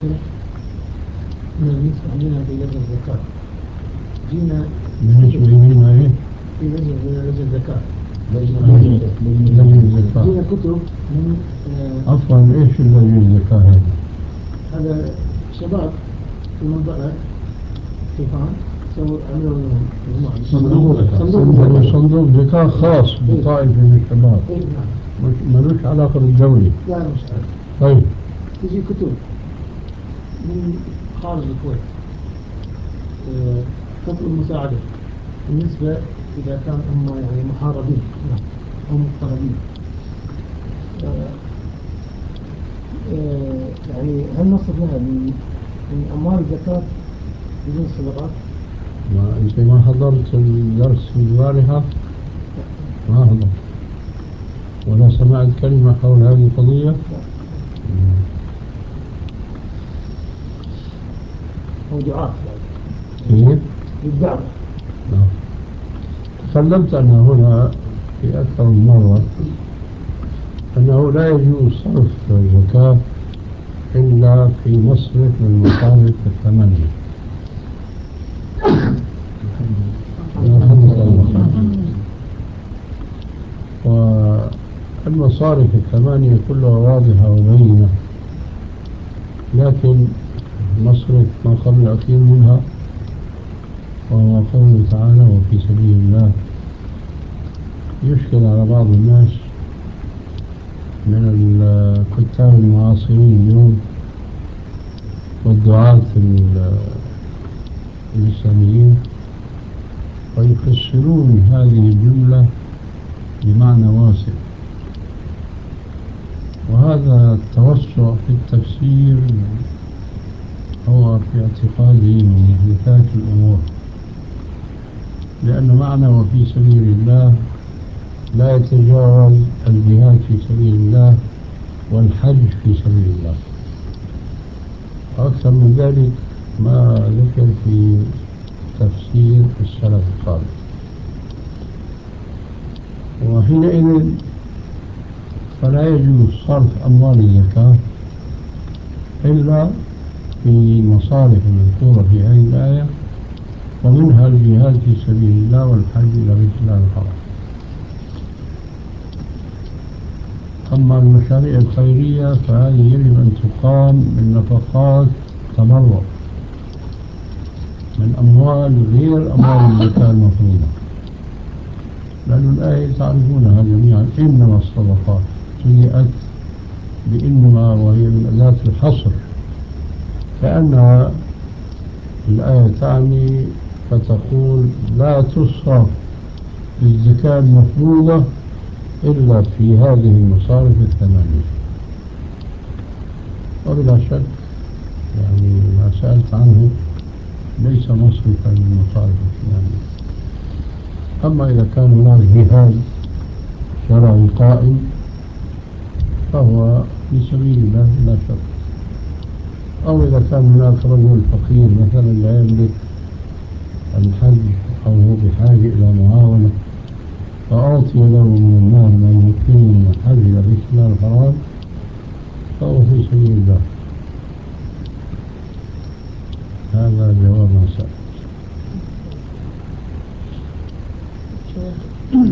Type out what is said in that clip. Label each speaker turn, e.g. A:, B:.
A: بالنسبة عندنا في لجنة الزكاة جينا
B: بالنسبة لنا إيه؟
A: في لجنة الزكاة
B: لجنة الزكاة
A: جينا كتب من
B: عفوا إيش لجنة الزكاة هذه؟
A: هذا شباب في منطقة طوفان عملوا
B: صندوق زكاة خاص بطائفة من الشباب ملوش علاقة بالدولة.
A: لا مش عارف.
B: طيب
A: تجي كتب من خارج الكويت تطلب المساعدة بالنسبة إذا كان هم يعني محاربين أو مضطربين يعني هل نصرف لها من أموال الزكاة بدون صدقات؟
B: ما أنت ما حضرت الدرس البارحة؟ ما حضرت ولا سمعت كلمة حول هذه القضية؟
A: موضوعات
B: كيف؟
A: للدعوة.
B: تكلمت أنا هنا في أكثر من مرة أنه لا يجوز صرف الزكاة إلا في مصرف من المصارف الثمانية. والمصارف الثمانية كلها واضحة وبينة، لكن مصرف ما قبل الأخير منها وهو قوله تعالى وفي سبيل الله يشكل على بعض الناس من الكتاب المعاصرين اليوم والدعاة الإسلاميين ويفسرون هذه الجملة بمعنى واسع، وهذا التوسع في التفسير هو في اعتقادي من محدثات الأمور، لأن معنى وفي سبيل الله لا يتجاوز الجهاد في سبيل الله والحج في سبيل الله، أكثر من ذلك ما ذكر في تفسير السلف الصالح. وحينئذ فلا يجوز صرف أموال الزكاة إلا في مصارف المذكورة في هذه الآية، ومنها الجهاد في سبيل الله والحج إلى بيت الله الحرام. أما المشاريع الخيرية فهذه يجب أن تقام من نفقات تبرع من أموال غير أموال الزكاة المفروضة، لأن الآية تعرفونها جميعا إنما الصدقات جاءت بإنما وهي من أداة الحصر، كأنها الآية تعني فتقول لا تصرف للزكاة المفروضة إلا في هذه المصارف الثمانية. وبلا شك يعني ما سألت عنه ليس مصرفا للمصارف الثمانية. أما إذا كان هناك جهاد شرعي قائم فهو في سبيل الله لا شك، أو إذا كان هناك رجل فقير مثلا لا يملك الحج أو هو بحاجة إلى معاونة فأعطي له من المال ما يمكنه من الحج إلى بيت الله الحرام فهو في سبيل الله. هذا جواب ما سأل.